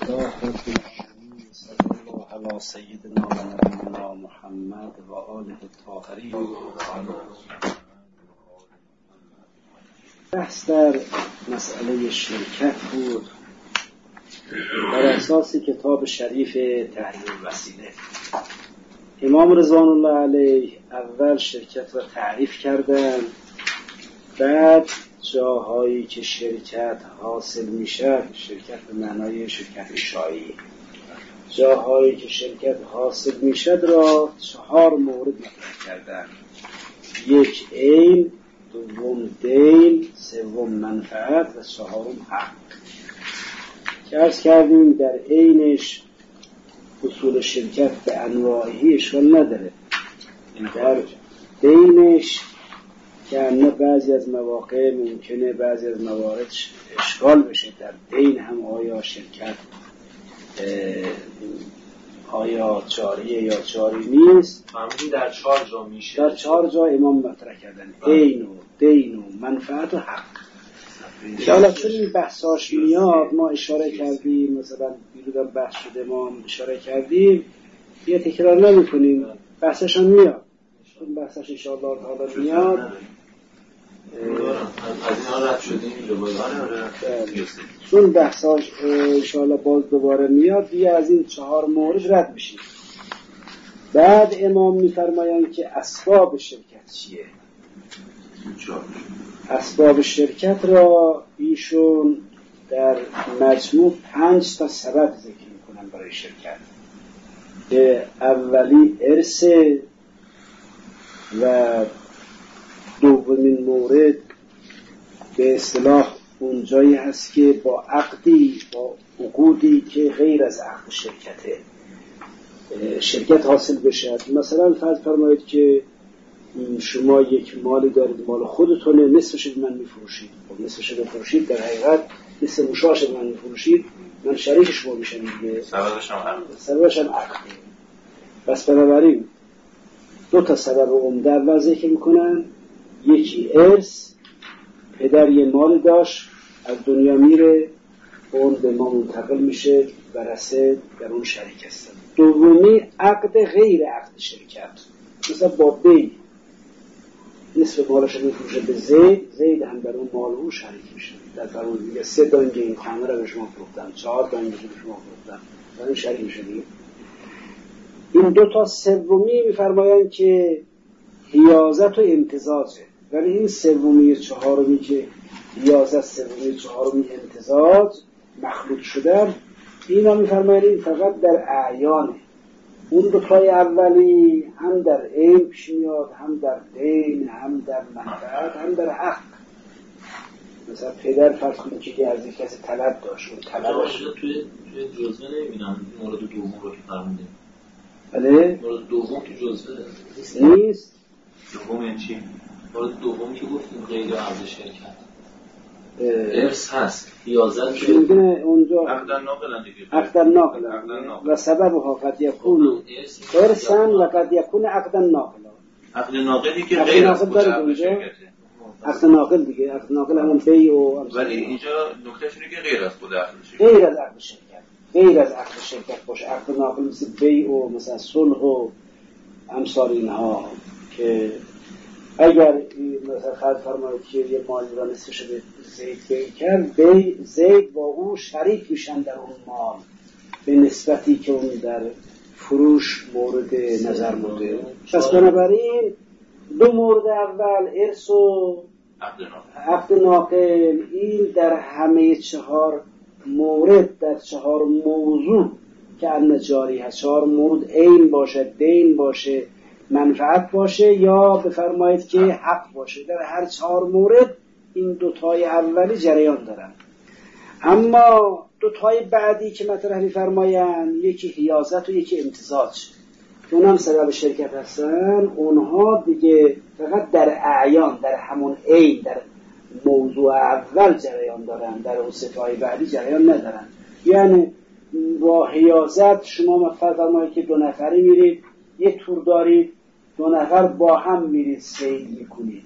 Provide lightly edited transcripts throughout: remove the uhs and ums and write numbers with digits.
الله رب العالمین صلی الله علی سیدنا و نبینا محمد و آله الطاهرین. بحث در مسئله شرکت بود بر اساس کتاب شریف تحریر الوسیله. امام رضوان الله علیه اول شرکت را تعریف کردن، بعد جاهایی که شرکت حاصل میشه، شرکت به معنای شرکت شایعی، جاهایی که شرکت حاصل میشه را 4 مورد مطرح کردن: 1 عین، 2 دین، 3 منفعت و 4 حق. که عرض کردیم در عینش اصول شرکت به انواعی اشکال نداره، در دینش که نه بعضی از مواقع ممکنه بعضی از موارد اشکال بشه در دین هم، آیا شرکت آیا جاریه یا جاری نیست. فهمیدیم در 4 جا میشه، در 4 جا امام مطرح کردن: عین و دین و منفعت و حق. حالا چون این بحثاش میاد ما اشاره کردیم، مثلا بیرون بحث شده ما اشاره کردیم، یه تکرار نمی کنیم، بحثش هم میاد، چون بحثش انشاءالله تعالی میاد. از این ها رد شدیم چون بحثاش انشاءالله باز دوباره میاد، دیگه از این 4 مورد رد میشیم. بعد امام میفرمایند که اسباب شرکت چیه. اسباب شرکت را ایشون در مجموع 5 تا سبب ذکر میکنن برای شرکت. که اولی ارث و دومین مورد به اصطلاح اونجایی هست که با عقدی، با عقودی که غیر از عقد شرکته شرکت حاصل بشه. مثلا فرض فرمایید که شما یک مالی دارید، مال خودتونه، نصفش من میفروشید، خب نصفش بفروشید در حقیقت نصف مشاش من میفروشید، من شریک شما میشم دیگه، سببش هم عقده. بس بنابراین 2 تا سبب عمده اول ذکر میکنن: یکی ارث، پدر یه مال داشت از دنیا میره، اون به ما منتقل میشه، ورثه در اون شریک هستن. دومی عقد غیر عقد شرکت، مثلا با بی نصف مالش رو میفروشه به زید هم در اون مال اون شریک میشه. در فرمون میگه 3 دانگ این خانه رو به شما فروختم، 4 دانگ به شما فروختم، در اون شریک میشه دیگه. این 2 تا سومی میفرمایند که حیازت و امتزاجه، ولی این سومی 4می که حیازت، سومی 4می امتزاج مخلوط شدن، اینا میفرمایند این فقط در اعیانه. اون 2 تای اولی هم در عین پیش میاد، هم در دین، هم در منفعت، هم در حق. مثلا پدر فرض کنید که از یک کسی طلب داشت، اون طلبش توی جزوه نمیبینم مورد دوم رو که فرمودیم. بله؟ مورد دوم تو جزوه نیست. دوم این چی؟ مورد دوم که گفتیم غیر عقد شرکت ارث هست، حیازت شده اونجا عقدن ناقلن دیگه، عقدن ناقلن و سببها قد یکون ارثن و قد یکون عقدن ناقلن. عقد ناقلی که غیر از خود عقد شرکته، عقد ناقل دیگه، عقد ناقل همون بیع و ولی اینجا نکتهش اینه که غیر از خود عقد شرکت، غیر از عقد شرکت، غیر از عقد شرکت باشه. عقد ناقل مثل بیع و مثلا صلح و امثال اینها، که اگر مثلا فرض فرمایید که یه مالی را نصفش به زید بیع کرد، زید با اون شریک میشن در اون مال به نسبتی که اون در فروش مورد نظر بوده. پس بنابراین 2 مورد اول ارث و عقد ناقل، این در همه 4 مورد، در 4 موضوع که ان جاری هست، 4 مورد عین باشه، دین باشه، منفعت باشه یا بفرمایید که حق باشه، در هر 4 مورد این 2 تای اولی جریان دارن. اما 2 تای بعدی که مطرح می‌فرمایند، یکی حیازت و یکی امتزاج، اونم سبب شرکت هستن، اونها دیگه فقط در اعیان، در همون عین، در موضوع اول جریان دارن، در اون 3 تای بعدی جریان ندارن. یعنی با حیازت شما فرض که 2 نفری میرید، یه تور دارید، 2 نفر با هم میرید صید میکنید،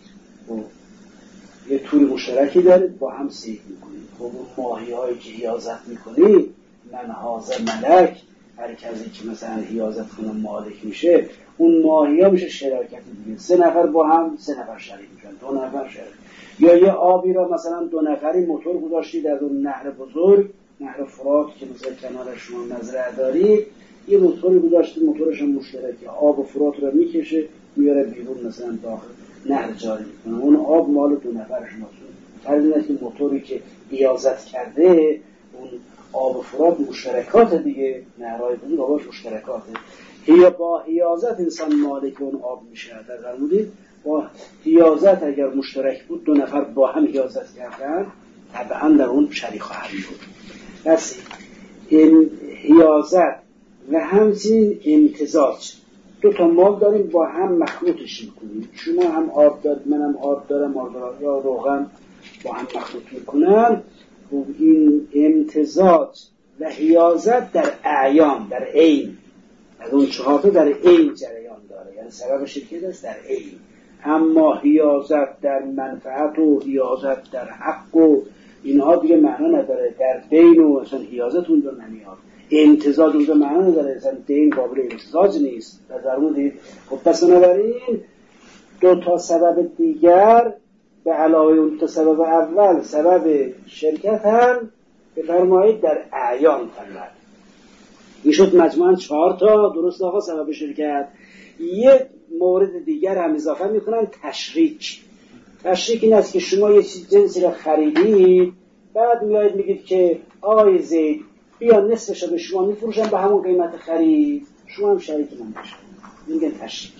یه تور مشترکی دارید با هم صید میکنید. خب اون ماهی هایی که حیازت میکنید من حاضر ملک، هر کسی که مثلا حیازت کنه مالک میشه، اون ماهی ها میشه شراکت دیگه. 3 نفر با هم 3 نفر شریک میشن، 2 نفر شریک. یا یه آبی را مثلا 2 نفری موتور گذاشتید از اون نهر بزرگ، نهر فرات که مثلا کنار شما مزرعه دارید، یه موتوری گذاشتید، موتورش هم مشترکه، آب و فرات رو میکشه میاره بیرون مثلا داخل نهر جاری میکنه، اون آب مال 2 نفر شماست. فرض اینه که موتوری که حیازت کرده اون آب و فرات مشترکات دیگه، نهرهای بزرگ آباش مشترکاته. با حیازت انسان مالک اون آب میشه. در فرمودید با حیازت اگر مشترک بود 2 نفر با هم حیازت کردن طبعا در اون شریک خواهد بود. پس این حیازت و همچنین امتزاج، 2 تا مال داریم با هم مخلوطش میکنیم، شما هم آب دارید منم آب دارم یا روغن با هم مخلوط میکنن. و این امتزاج و حیازت در اعیان، در عین، از اون 4 تا در عین جریان داره، یعنی سبب شرکت است در عین. اما حیازت در منفعت و حیازت در حق و اینها دیگه معنا نداره، در دین و اصلا حیازت اونجا نمیاد، امتزاج اونجا معنا نداره، اصلا دین قابل امتزاج نیست. در مورد خب پس بنابراین 2 تا سبب دیگر به علاوه اون 2 سبب اول سبب شرکت هم بفرمایید در اعیان فقط. این شد مجموعاً 4 تا درست آقا سبب شرکت. یک مورد دیگر هم اضافه میکنن، تشریک. تشریک این است که شما یه جنسی را خریدید، بعد میایید میگید که آقای زید بیا نصفش رو به شما میفروشم به همون قیمت خرید، شما هم شریک من بشید. میگن تشریک.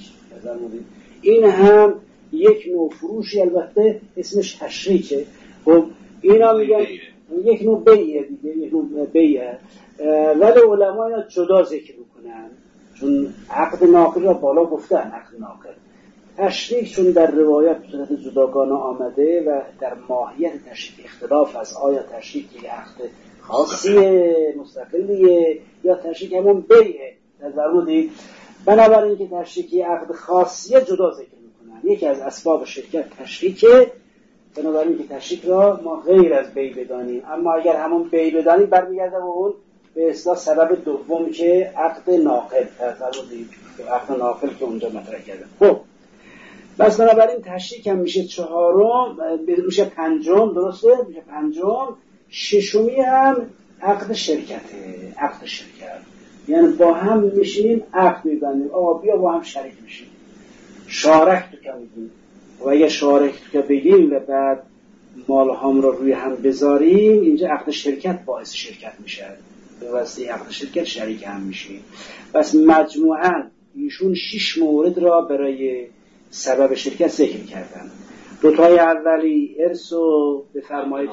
این هم یک نوع فروشی، البته اسمش تشریکه. خب اینا میگن یک نوع بیعه دیگه، یک نوع بیعه، ولی علما اینا جدا ذکر میکنن چون عقد ناقل را بالا گفتن. عقد ناقل تشریک چون در روایت صورت جداگانه آمده و در ماهیت تشریک اختلاف از آیا تشریک یک عقد خاصیه مستقلیه یا تشریک همون بیعه. نظرمودید بنابراین که تشریکی عقد خاصیه جدا ذکر میکنن. یکی از اسباب شرکت تشریکه، بنابراین که تشریک را ما غیر از بی بدانیم. اما اگر همون بی بدانیم برمیگرده به اون به اصطلاح سبب دوم که عقد ناقل. فرمودید عقد ناقل که اونجا مطرح کرده. خب بس بنابراین تشریک هم میشه 4م، میشه 5م، درسته؟ میشه 5م. 6می هم عقد شرکته. عقد شرکت یعنی با هم میشینیم عقد میبندیم، آقا بیا با هم شریک میشیم، شارک تو که میگیم. و اگه شارک تو که بگیم و بعد مال هم رو روی هم بذاریم، اینجا عقد شرکت باعث شرکت میشه، به واسطه عقد شرکت شریک هم میشیم. پس مجموعاً ایشون 6 مورد را برای سبب شرکت ذکر کردن. 2 تای اولی ارث و بفرمایید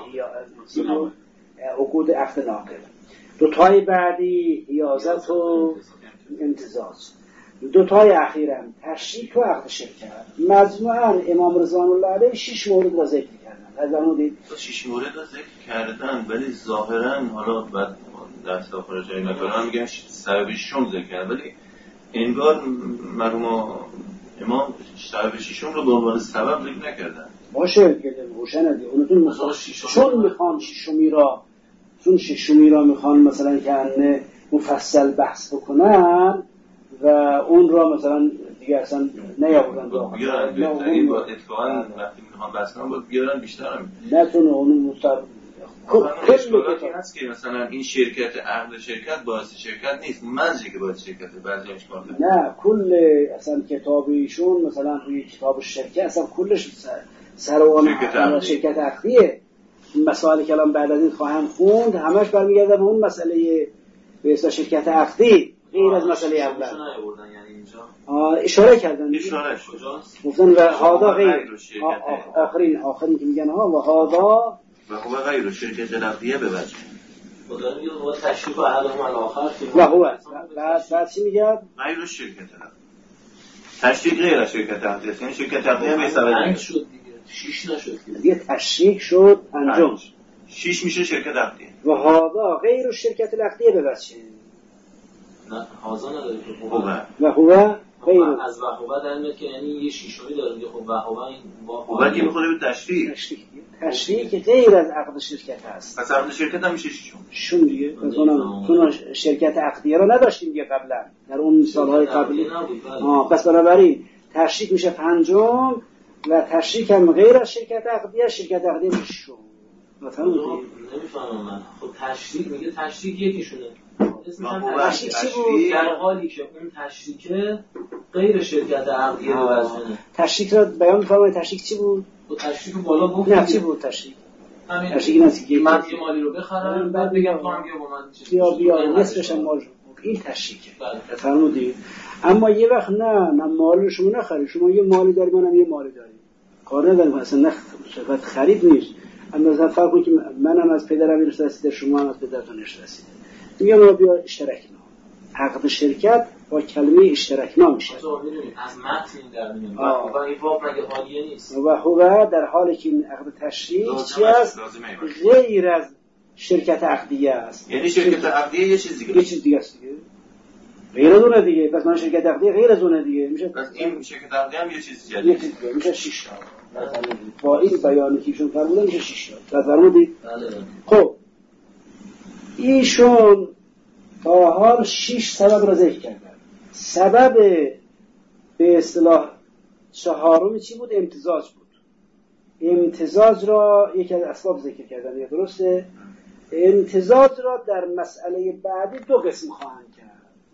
عقود عقد ناقل. 2 تای بعدی حیازت و امتزاج. 2 تای اخیرم تشریک و عقد شرکت. مجموعاً امام رضوان الله علیه 6 مورد را ذکر کردن. از فرمودید 6 مورد را ذکر کردن، ولی ظاهراً حالا بعد دست آخر جایی نکنم میگن سبب 6 ذکر کردن، ولی انگار مرحوم امام سبب 6 رو به عنوان سبب ذکر نکردن. باشه که روشن دیگه اونتون مثلا چون میخوان 6می را، چون 6می را میخوان مثلا که مفصل بحث بکنن و اون را مثلا دیگه اصلا نیاوردن بیارن. این با اتفاقا وقتی میخوان بحث کنن باید بیارن بیشتر هم نتونه اون مستقل اشکالاتی هست که مثلا این شرکت عقد شرکت باعث شرکت نیست، مزجی که باعث شرکته. بعضی اشکال نه کل اصلا کتاب ایشون مثلا روی کتاب شرکت اصلا کلش سر و شرکت عقدیه. مسائلی که الان بعد از این خواهم خوند همش برمیگرده به اون مسئله به اصطلاح شرکت عقدی، غیر از مسئله اول. اشاره کردن گفتن و هادا غیر آخرین که میگن ها و هادا و هو غیر شرکت عقدیه به وجه خدا میگه هو تشریف احدهم علی آخر و هو بعد چی میگه غیر شرکت عقدیه. تشریک غیر از شرکت عقدیه، یعنی شرکت عقدیه به حساب شد دیگه 6 نشد دیگه تشریک شد 5. 6 میشه شرکت عقدیه. و هادا غیر شرکت عقدیه به وجه نه هازا نداره و هو غیر از وهوبه در میاد که یعنی یه شیشمی داره دیگه. خب وهوبه این وهوبه که میخوره به تشریک که غیر از عقد شرکت هست. پس عقد شرکت هم میشه شیشم دیگه. مثلا شرکت عقدیه رو نداشتیم دیگه قبلا در اون سالهای قبلی. پس بنابراین تشریک میشه پنجم و تشریک هم غیر از شرکت عقدیه میشه ششم. نمیفهمم من. خب تشریک میگه تشریک یکیشونه. تشریک چی بود؟ در حالی که اون تشریکه غیر شرکت عقدیه به وجهه. تشریک را بیان می‌فرمایید. تشریک چی بود؟ تشریک بالا گفت. نه چی بود تشریک؟ تشریک نزدیکی من یه مالی رو بخرم بعد بگم تو هم بیا با من نصفش هم مال. این تشریکه. بفرمودید. اما یه وقت نه مال رو شما نخرید. شما یه مالی دارید منم یه مالی داریم. کار نداریم اصلا نه صفت خرید نیست. اما مثلا فرض کنید که منم از پدرم ارث رسیده شما هم از پدرتون ارث رسیده. میگم ما بیا اشتراکنا. عقد شرکت با کلمه اشتراکنا میشه. از متن در میاد. و این واقع مگه حالیه نیست. و هو در حالی که این عقد تشریک چی است؟ غیر از شرکت عقدیه است. یعنی شرکت عقدیه یه چیز دیگه. یه چیز دیگه است دیگه. غیر از اون دیگه. پس من شرکت عقدیه غیر از اون دیگه میشه. پس این شرکت عقدیه هم یه چیز جدیده. یه چیز دیگه میشه 6 تا. با این بیانی که ایشون فرمودن میشه 6 تا. فرمودید؟ خب ایشون تا حال 6 سبب را ذکر کردن. سبب به اصطلاح چهارم چی بود؟ امتزاج بود. امتزاج را یکی از اسباب ذکر کردن. درسته؟ امتزاج را در مسئله بعدی دو قسم خواهند کرد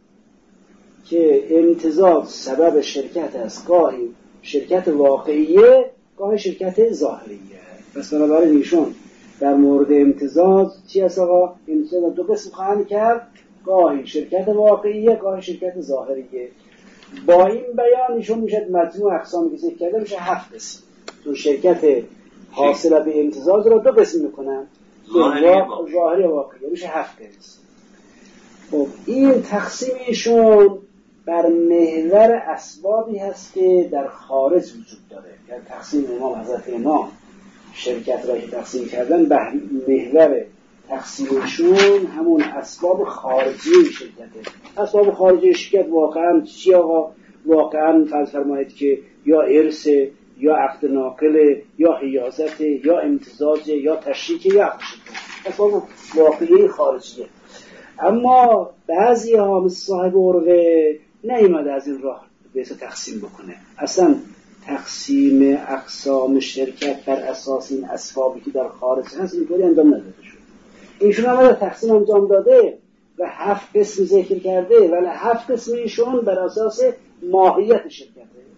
که امتزاج سبب شرکت است. گاهی شرکت واقعیه، گاهی شرکت ظاهریه. پس بنابراین ایشون در مورد امتزاج چی هست آقا؟ امتزاج دو قسم خواهند کرد، گاهی شرکت واقعیه، گاهی شرکت ظاهریه. با این بیان ایشون میشه مجموع اقسامی که ذکر کرده میشه 7 قسم. تو شرکت حاصله به امتزاج رو دو قسم میکنن، ظاهری و واقعی، میشه 7 قسم. خب این تقسیم ایشون بر محور اسبابی هست که در خارج وجود داره. یعنی تقسیم امام حضرت امام شرکت را که تقسیم کردن به محور تقسیمشون همون اسباب خارجی شرکته. اسباب خارجی شرکت واقعا چی آقا؟ واقعا فرض فرمایید که یا ارث، یا عقد ناقل، یا حیازت، یا امتزاج، یا تشریک، یا عقد شرکت. اسباب واقعی خارجیه. اما بعضی ها مثل صاحب عروه نیامده از این راه به تقسیم بکنه. اصلا تقسیم اقسام شرکت بر اساس این اسبابی که در خارج هست اینطوری انجام نداده شد. ایشون هم تقسیم انجام داده و 7 قسم ذکر کرده، ولی 7 قسم ایشون بر اساس ماهیت شرکته.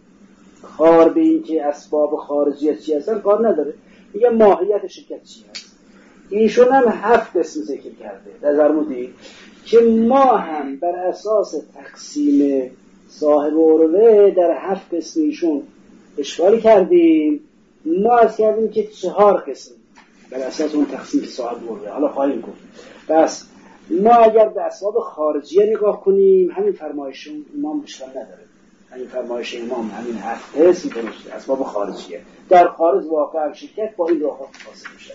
کار به این که اسباب خارجی چی هستن کار نداره، میگه ماهیت شرکت چی هست. ایشون هم 7 قسم ذکر کرده. نظر مودید که ما هم بر اساس تقسیم صاحب عروه در 7 قسم ایشون اشکالی کردیم. ما از کردیم که 4 قسم بر اساس اون تقسیم صاحب عروه. حالا خواهیم گفت. بس ما اگر به اسباب خارجیه نگاه کنیم همین فرمایش امام اشکال نداره. همین فرمایش امام همین 7 قسم درسته، اسباب خارجیه. در خارج واقعا شرکت با این راه حاصل میشه.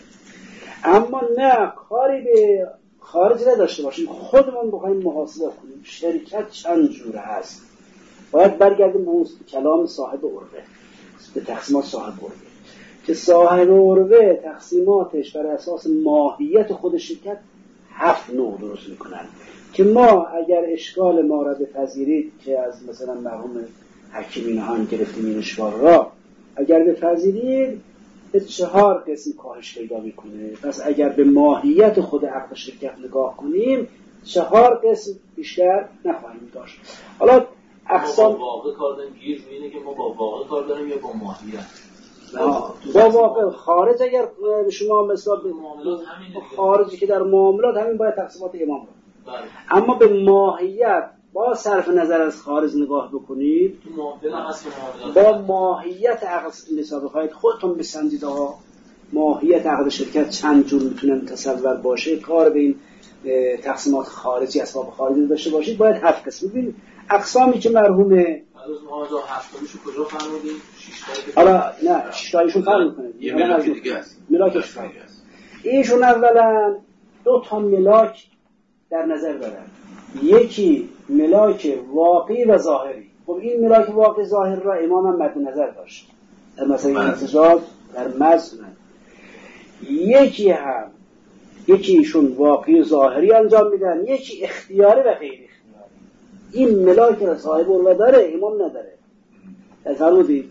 اما نه کاری به خارج نداشته باشیم، خودمون بخوایم محاسبه کنیم شرکت چند جوره هست. باید برگردیم به کلام صاحب عروه، به تقسیمات صاحب عروه که صاحب عروه تقسیماتش بر اساس ماهیت خود شرکت 7 نوع درست میکنن که ما اگر اشکال ما را بپذیرید که از مثلا مرحوم حکیمی هم گرفتیم این اشکال را، اگر بپذیرید به 4 قسم کاهش پیدا میکنه. پس اگر به ماهیت خود عقد شرکت نگاه کنیم 4 قسم بیشتر نخواهیم داشت. حالا اقسام با واقع کار داریم، گیر اینه که ما با واقع کار داریم یا با ماهیت. با واقع خارج اگر شما مثلا به خارجی که در معاملات همین باید تقسیمات امام رو. اما به ماهیت با صرف نظر از خارج نگاه بکنید، با ماهیت عقد نسابه خواهید خودتون بسنجید آقا ماهیت عقد شرکت چند جور میتونه تصور باشه. کار به این تقسیمات خارجی اسباب خارجی داشته باشید باید 7 قسم. ببینید اقسامی که مرحومه از 7 تایشو کجا فرمودید؟ 6 تایی. حالا نه 6 تایشون فرق میکنه. یه ملاک دیگه است. ملاکش فرق است. ایشون اولا 2 تا ملاک در نظر دارن. یکی ملاک واقعی و ظاهری. خب این ملاک واقع ظاهر را امام هم مد نظر داشت در مثلا امتزاج در مزن. یکیشون واقعی ظاهری انجام میدن، یکی اختیاری و غیر اختیاری. این ملاک را صاحب عروه داره، امام نداره. فرمودید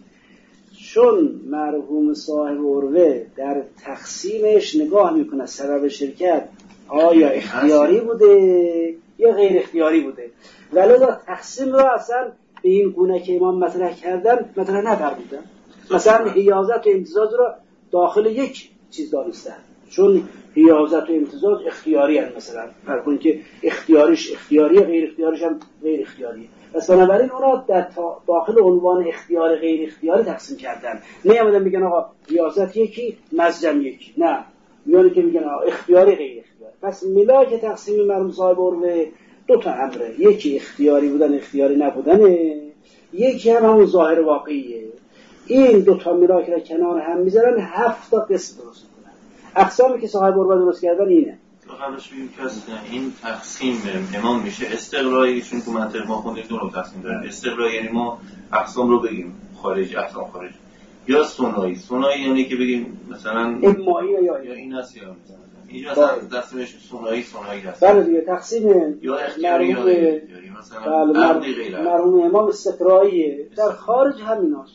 چون مرحوم صاحب عروه در تقسیمش نگاه میکنه سبب شرکت آیا اختیاری بوده یا غیر اختیاری بوده، ولذا تقسیم را اصلا به این گونه که امام مطرح کردن مطرح نفرمودن. مثلا حیازت و امتزاج را داخل یک چیز دانستن، چون حیازت و امتزاج اختیاری هست. مثلا فرق کنید که اختیاریش اختیاریه، غیر اختیاریش هم غیر اختیاریه. پس بنابراین اونا در داخل عنوان اختیار غیر اختیاری تقسیم کردن. نیامدن میگن آقا حیازت یکی مزجم یکی، نه، میگن که میگن آقا اختیاری غیر اختیاری. پس ملاک تقسیم مرحوم صاحب عروه دو تا امره، یکی اختیاری بودن اختیاری نبودنه، یکی هم همون ظاهر واقعیه. این دو تا ملاک را کنار هم میذارن 7 تا قسم درست میکنن. اقسامی که صاحب عروه درست کردن اینه. قبلش بگیم که این تقسیم امام میشه استقرایی، چون تو منطق ما خوندیم دو نوع تقسیم داریم. استقرایی یعنی ما اقسام رو بگیم خارج، اقسام خارج، یا ثنایی. ثنایی یعنی که بگیم مثلا امایی یا این هست یا اینجا اصلا تقسیمش ثنایی هست. بله دیگه تقسیم یا اختیاری یا غیر مثلا مرحوم امام استقراییه، در خارج همیناست،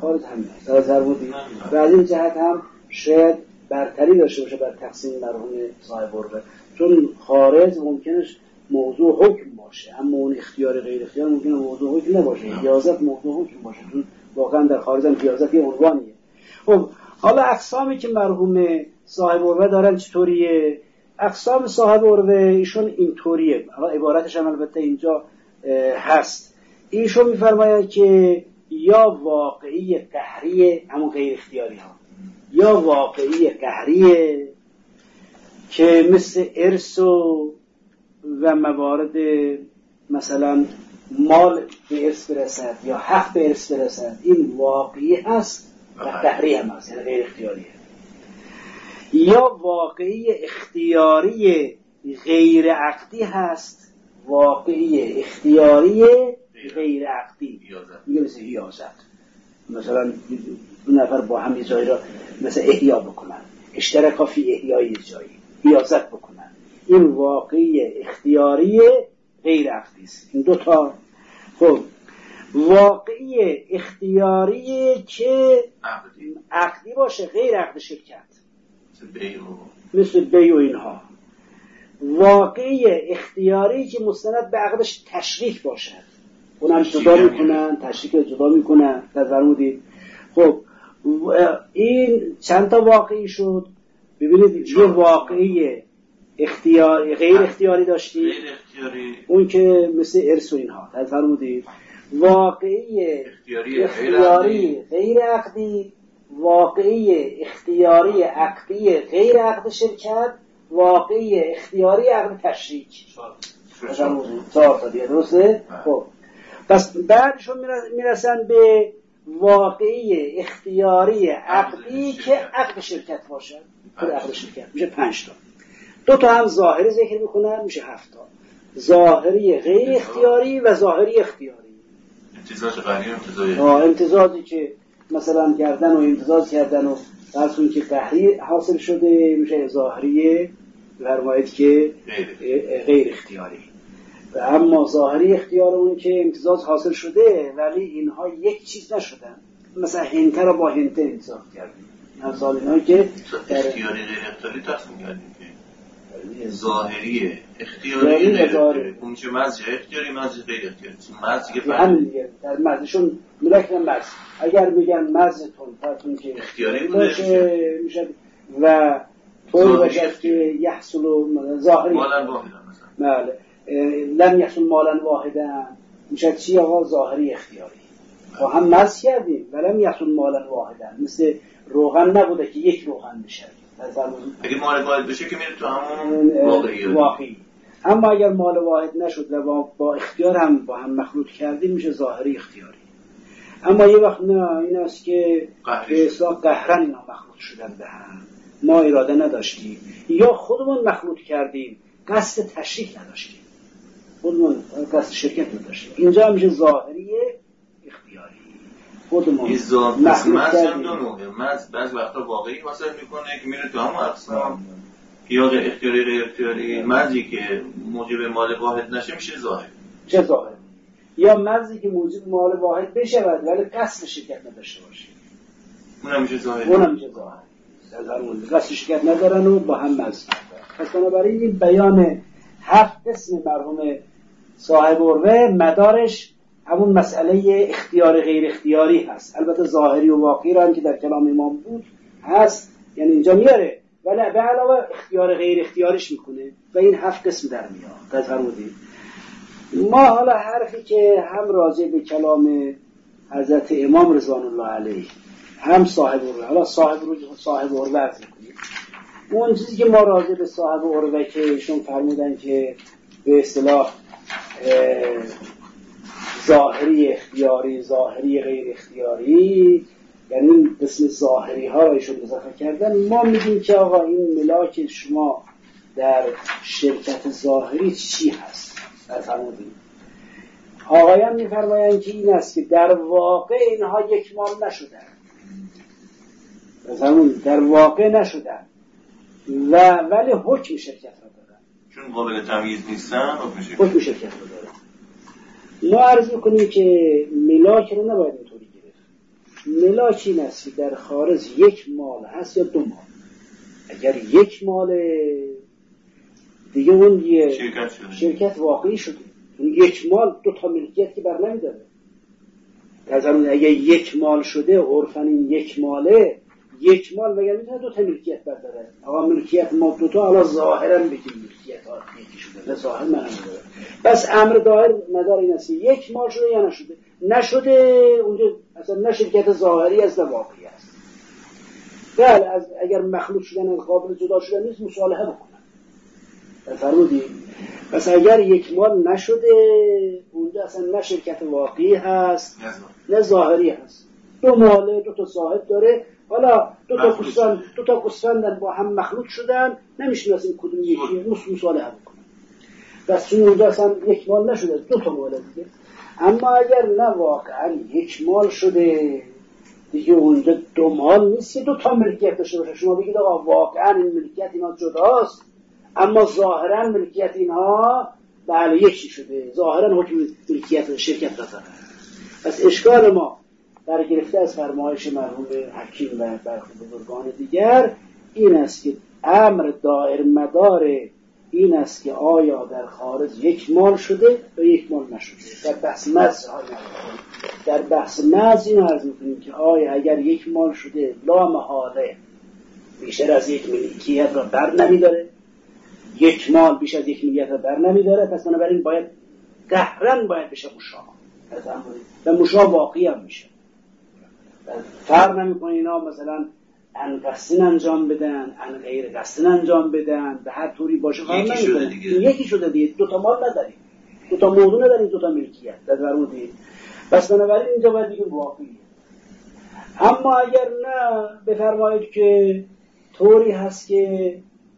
در ضربودی و از این جهت هم شاید برتری داشته باشه بر تقسیم مرحوم صاحب عروه، چون خارج ممکنش موضوع حکم باشه، اما اون اختیار غیر اختیار ممکنه موضوع حکم نباشه، حیازت موضوع حکم باشه، چون واقعا در خارج هم حیازت یه عنوانیه. خب حالا اقسامی که مرحوم صاحب عروه دارن چطوریه؟ اقسام صاحب عروه ایشون اینطوریه، حالا عبارتش هم البته اینجا هست. ایشون میفرماید که یا واقعی قهریه، همون غیر اختیاری ها، یا واقعی قهریه که مثل ارث و موارد مثلا مال به ارث برسد یا حق به ارث برسد، این واقعی هست و قهری هم هست، یعنی غیر اختیاریه. یا واقعی اختیاری غیر عقدی هست، واقعی اختیاری غیر عقدی میگه مثل حیازت، مثلا دو نفر با هم یه جایی را مثل احیا بکنن، اشتراک فی احیای جایی حیازت بکنن، این واقعی اختیاری غیر عقدی است. این دو تا. خب واقعی اختیاری که عقدی باشه، غیر عقد شرکت مثل بیع و اینها. واقعی اختیاری که مستند به عقدش تشریک باشد، اونم جدا میکنن، تشریک جدا میکنن. در فرمودید خب این چند تا واقعی شد؟ ببینید یه واقعی اختیاری غیر اختیاری داشتی، اون که مثل ارث و اینها. در فرمودید واقعی اختیاری غیر عقدی، واقعی اختیاری عقدی غیر عقد شرکت، واقعی اختیاری عقد تشریک. چهار تا دیگه، درسته؟ خب پس بعدشون میرسن به واقعی اختیاری عقدی که عقد شرکت باشه، خود عقد شرکت میشه 5 تا. 2 تا هم ظاهری ذکر میکنن میشه 7 تا. ظاهری غیر اختیاری و ظاهری اختیاری. امتزاج قهری امتزاجی. امتزاجی که مثلا کردن و امتزاج کردن و درسون که قهری حاصل شده میشه ظاهری، فرمایید که غیر اختیاری. و اما ظاهری اختیار اون که امتزاج حاصل شده ولی اینها یک چیز نشدن، مثلا هنته را با هنته امتزاج کردیم، مثال اینهایی که اختیاری غیر اختیاری تصمیم کردیم که ظاهری اختیاری غیر اختیاری اون چه مزج اختیاری مزج غیر اختیاری مزج که همین دیگه در مزجشون ملکن مزج. اگر میگن مزجتون فرتون که اختیاری بوده میشه و طور باشد که یحصل ظاهری مالا واحدا مثلا بله لم یحصل مالا واحدا میشه چی آقا؟ ظاهری اختیاری. و هم مزج کردیم ولم یحصل مالا واحدا، مثل روغن نبوده که یک روغن بشه. اگه مال واحد بشه که میره تو همون واقعی. اما اگر مال واحد نشد و با اختیار هم با هم مخلوط کردیم میشه ظاهری اختیاری. اما یه وقت نه، این است که به اصلاح قهرن اینا مخلوط شدن به هم، ما اراده نداشتیم یا خودمون مخلوط کردیم، قصد تشریک نداشتیم، خودمون قصد شرکت نداشتیم، اینجا میشه ظاهری خودمون مز هم دو نوعه. مز بعض وقتا واقعی حاصل میکنه که میره تو هم اقسام، یا اختیاری غیر اختیاری. مزی که موجب مال واحد نشه میشه ظاهر. چه ظاهر؟ یا مزی که موجب مال واحد بشه ولی قصد شرکت نداشته باشه، اونم میشه ظاهر. قصد شرکت ندارن و با هم مز. پس بنابراین این بیان 7 قسم مرحوم صاحب عروه مدارش همون مسئله اختیار غیر اختیاری هست. البته ظاهری و واقعی رو هم که در کلام امام بود هست، یعنی اینجا میاره، ولی به علاوه اختیار غیر اختیاریش میکنه و این 7 قسم در میاد. فرمودید ما حالا حرفی که هم راجع به کلام حضرت امام رضوان الله علیه هم صاحب عروه، حالا صاحب عروه عرض میکنیم. اون چیزی که ما راجع به صاحب عروه که ایشون فرمودن که به اصطلاح ظاهری اختیاری، ظاهری غیر اختیاری، یعنی این قسم ظاهری ها ایشون اضافه کردن، ما میگیم که آقا این ملاک شما در شرکت ظاهری چی هست؟ فرمودیم آقایان میفرمایند که این است که در واقع اینها یک مال نشدن، در واقع نشدن ولی حکم شرکت را دارن، چون قابل تمییز نیستن حکم شرکت را دارن. ما عرض میکنیم که ملاک رو نباید اینطوری گرفت. ملاک این است که در خارج یک مال هست یا 2 مال. اگر یک مال دیگه اون یه شرکت واقعی شده، اون یک مال 2 تا ملکیت که بر نمیداره. اگر یک مال شده عرفاً این یک ماله، یک مال بگر میتونه 2 تا ملکیت برداره. آقا ملکیت ما 2 تا، حالا ظاهرا بگیم ملکیت ها یکی شده، نه ظاهر من نداره. بس امر دایر مدار این است یک مال شده یا نشده. نشده اونجا اصلا نه شرکت ظاهری است نه واقعی است. بله اگر مخلوط شدن قابل جدا شدن نیست مصالحه بکنن. فرمودید پس اگر یک مال نشده اونجا اصلا نه شرکت واقعی هست نه ظاهری هست. 2 ماله 2 تا صاحب داره، حالا 2 تا گوسفند با هم مخلوط شدن، نمیشه اصلا کدوم یکی مصالحه بکنن. پس چون اونجا اصلا یک مال نشده 2 تا ماله دیگه. اما اگر نه واقعا یک مال شده دیگه اونجا 2 مال نیست که 2 تا ملکیت داشته باشه. شما بگید آقا واقعا این ملکیت اینا جداست اما ظاهرا ملکیت اینها بله یکی شده، ظاهرا حکم ملکیت شرکت را داره. پس اشکال ما در گرفته از فرمایش مرحوم حکیم و برخی بزرگان دیگر این است که امر دائر مدار این است که آیا در خارج یک مال شده یا یک مال نشده. در بحث مز در بحث مز این عرض می‌کنیم که آیا اگر یک مال شده لا محاله بیشتر از یک ملکیت را بر نمی‌داره، یک مال بیش از یک ملکیت را بر نمی‌داره، پس بنابراین باید قهرن باید بشه مشاه و مشاه واقعی هم میشه. فرق نمی‌کنه اینا مثلا ان قصدن انجام بدن ان غیر قصدن انجام بدن، به هر طوری باشه یکی شده دیگه 2 تا مال نداریم، 2 تا موضوع نداریم، 2 تا ملکیت درودی. پس بنابراین اینجا باید بگیم واقعیه. اما اگر نه بفرمایید که طوری هست که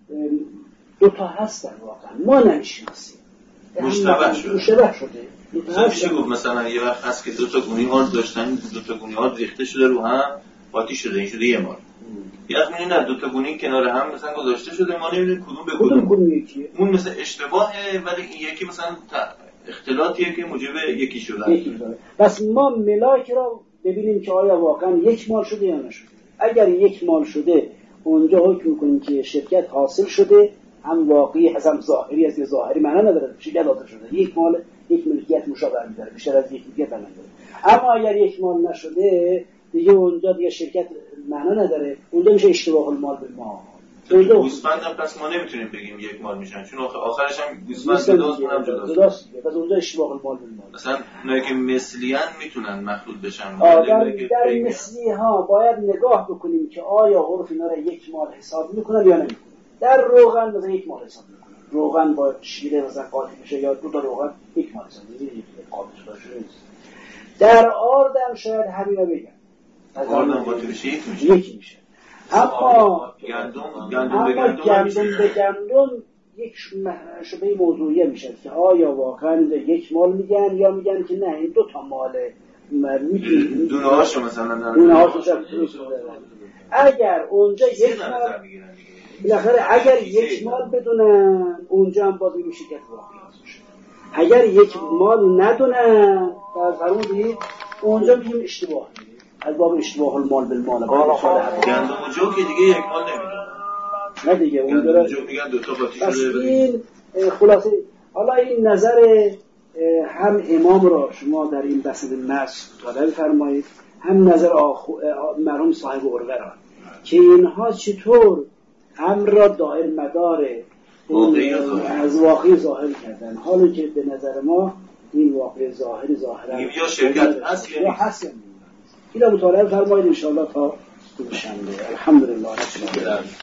2 تا هستن واقعا ما نمی‌شناسیم، مشتبه شده میشه گفت مثلا یه وقت هست که 2 تا گونی‌ها داشتن، 2 تا گونی‌ها ریخته شده رو هم قاطی شده، این شده یه مال. یه وقت می‌بینید نه 2 تا گونی کنار هم مثلا گذاشته شده، ما نمی‌دونیم کدوم به کدوم یکیه. اون مثلا اشتباهه ولی این یکی مثلا اختلاطیه که موجب یکی شدن. پس ما ملاک را ببینیم که آیا واقعا یک مال شده یا نشده. اگر یک مال شده اونجا حکم می‌کنیم که شرکت حاصل شده، هم واقعی هم ظاهری است. ظاهری معنی نداره شرکت حاصل شده، یک مال یک ملکیت مشابه می‌داره، بیشتر از یک ملکیت نداره. اما اگر یک مال نشده دیگه اونجا دیگه شرکت معنی نداره، اونجا میشه اشتباه المال به ما. گوسفند هم پس ما نمیتونیم بگیم یک مال میشن، چون آخرش هم گوسفند جداست. پس اونجا اشتباه المال به ما. مثلا اونایی که مثلیان میتونن مخلوط بشن. در مثلی ها باید نگاه بکنیم که آیا عرف اینا را یک مال حساب میکنن یا نمیکنن. در روغن مثلا یک مال حساب میکنن، روغن با شیره مثلا قاطی میشه یا 2 تا روغن یک مال حساب میشه، یک قاطی باشه. در آردم شاید همینا بگن آردم با ترشی یکی میشه. اما گندم به گندم یک شبه موضوعیه میشه که آیا واقعا یک مال میگن یا میگن که نه این 2 تا ماله میتونید دونه هاشو مثلا اگر اونجا یک مال بالاخره اگر یک مال بدونن اونجا هم باز این شرکت واقعی هست. اگر یک مال ندونن فرمودید اونجا میگیم اشتباه از باب اشتباه المال بالمال. گندم و جو که دیگه یک مال نمیدونن نه دیگه اون گندم و جو میگن دوتا قاطی شده. این خلاصه حالا این نظر هم امام را شما در این بحث نص مطالعه فرمایید، هم نظر مرحوم صاحب عروه را که اینها چطور امر را دائر مدار از واقعی ظاهر کردن، حالا که به نظر ما این واقع ظاهرا یا شرکت هست یا هست. این مطالعه فرمایید ان شاء الله تا دوشنبه. الحمدلله.